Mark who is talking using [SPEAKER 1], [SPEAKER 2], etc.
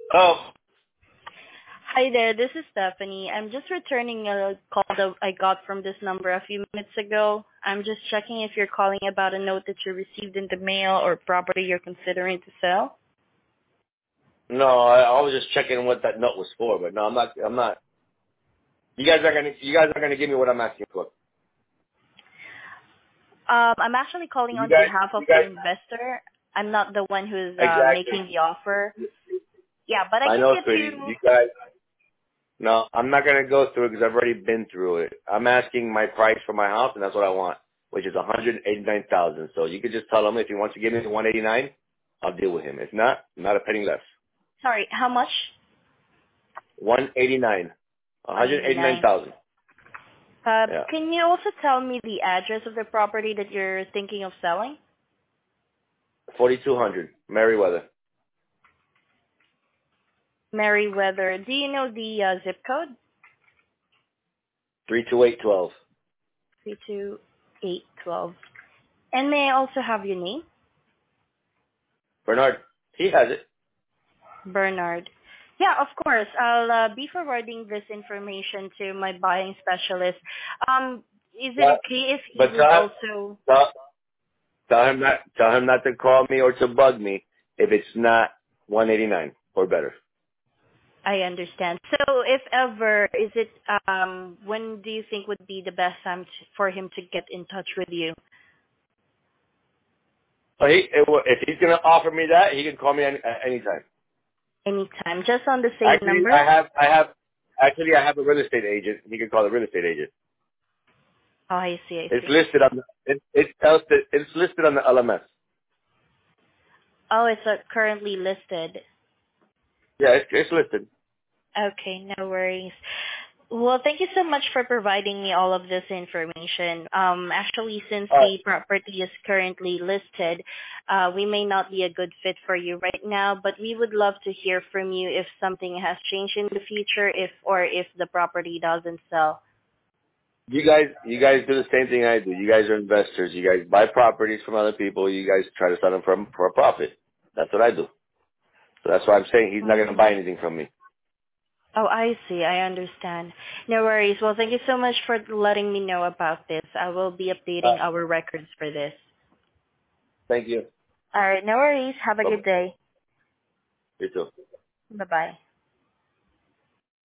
[SPEAKER 1] Oh,
[SPEAKER 2] Hi there, this is Stephanie. I'm just returning a call that I got from this number a few minutes ago. I'm just checking if you're calling about a note that you received in the mail or property you're considering to sell.
[SPEAKER 1] no, I was just checking what that note was for, but no, I'm not. You guys are gonna give me what I'm asking for.
[SPEAKER 2] I'm actually calling
[SPEAKER 1] You
[SPEAKER 2] on
[SPEAKER 1] guys,
[SPEAKER 2] behalf of
[SPEAKER 1] you
[SPEAKER 2] the
[SPEAKER 1] guys,
[SPEAKER 2] investor. I'm not the one who's
[SPEAKER 1] exactly.
[SPEAKER 2] making the offer. Yeah, but I
[SPEAKER 1] I
[SPEAKER 2] can
[SPEAKER 1] know,
[SPEAKER 2] get
[SPEAKER 1] sweetie.
[SPEAKER 2] you.
[SPEAKER 1] You guys, no, I'm not gonna go through it because I've already been through it. I'm asking my price for my house, and that's what I want, which is 189,000. So you could just tell him if he wants to give me the 189, I'll deal with him. If not, not a penny less.
[SPEAKER 2] Sorry, how much?
[SPEAKER 1] 189,
[SPEAKER 2] 189.
[SPEAKER 1] 189,000. Yeah,
[SPEAKER 2] Can you also tell me the address of the property that you're thinking of selling?
[SPEAKER 1] 4,200, Merriweather,
[SPEAKER 2] Meriwether. Do you know the zip code?
[SPEAKER 1] 32812.
[SPEAKER 2] 32812. And may I also have your name?
[SPEAKER 1] Bernard, he has it.
[SPEAKER 2] Bernard. Yeah, of course. I'll be forwarding this information to my buying specialist. Is it
[SPEAKER 1] But,
[SPEAKER 2] okay if he
[SPEAKER 1] but
[SPEAKER 2] would also?
[SPEAKER 1] tell, tell him not to call me or to bug me if it's not 189 or better.
[SPEAKER 2] I understand. So, if ever, is it? When do you think would be the best time for him to get in touch with you?
[SPEAKER 1] So if he's gonna offer me that, he can call me at any time.
[SPEAKER 2] Anytime, just on the same
[SPEAKER 1] Actually,
[SPEAKER 2] number.
[SPEAKER 1] I have a real estate agent. He can call the real estate agent.
[SPEAKER 2] Oh, I see. I
[SPEAKER 1] It's
[SPEAKER 2] see.
[SPEAKER 1] listed on it's listed on the LMS.
[SPEAKER 2] Oh, it's currently listed.
[SPEAKER 1] Yeah, it's listed.
[SPEAKER 2] Okay, no worries. Well, thank you so much for providing me all of this information. Actually, since
[SPEAKER 1] All right.
[SPEAKER 2] the property is currently listed, we may not be a good fit for you right now, but we would love to hear from you if something has changed in the future, if the property doesn't sell.
[SPEAKER 1] You guys do the same thing I do. You guys are investors. You guys buy properties from other people. You guys try to sell them for a profit. That's what I do. So that's why I'm saying he's not going to buy
[SPEAKER 2] Mm.
[SPEAKER 1] anything from me.
[SPEAKER 2] Oh, I see. I understand. No worries. Well, thank you so much for letting me know about this. I will be updating our records for this.
[SPEAKER 1] Thank you.
[SPEAKER 2] All right, no worries. Have a
[SPEAKER 1] Bye-bye.
[SPEAKER 2] good day.
[SPEAKER 1] You too.
[SPEAKER 2] Bye-bye.